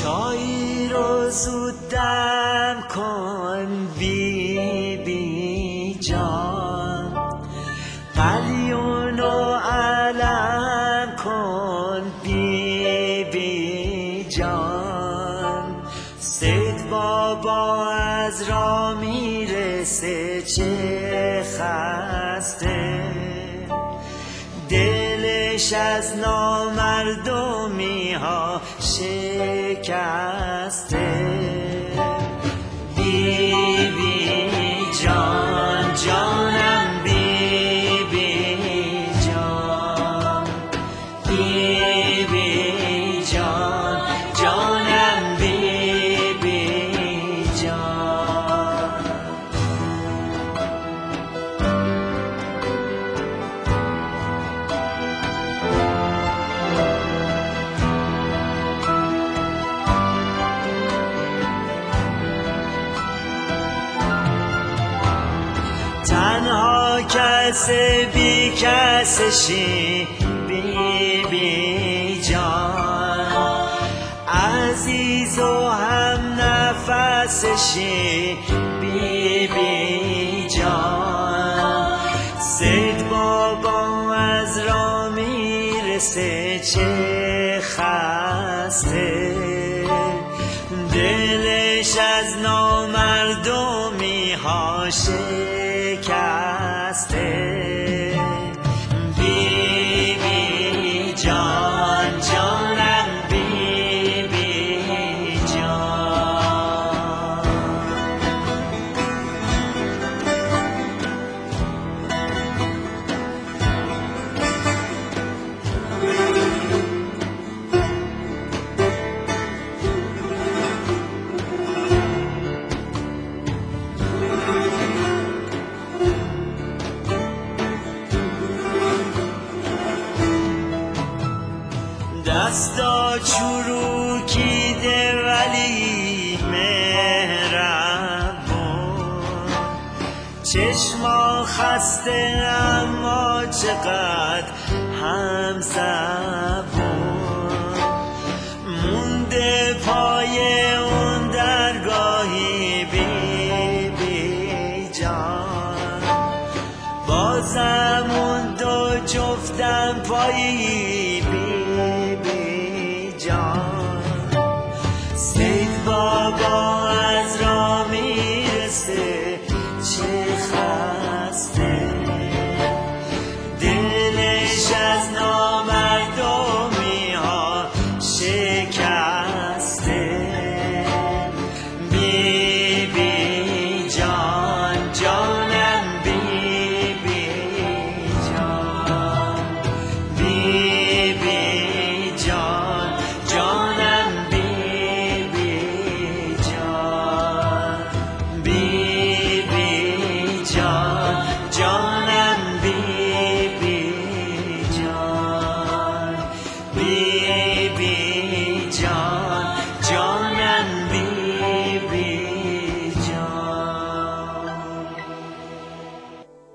چای رو زود دم کن بی بی جان، قلیون و علم کن بی بی جان. سید بابا از را میرسه چه خسته، دلش از نامردمی ها شکسته. بی بی جان جانم بی بی جان، بی بی جان جانم بی بی جان. تنها کس بی کسشی بی بی جان، عزیز و هم نفسشی بی بی جان. سید بابا از را میرسه چه خسته، دلش از نامردمی ها شکسته. بی بی جان جانم بی بی جان. دستا چروکیده ولی مهربون، چشما خسته اما چقدر هم زبون. مونده پای اون درگاهی بی بی جان، بازم اون دو جفتم پایی بی بی جان. سید بابا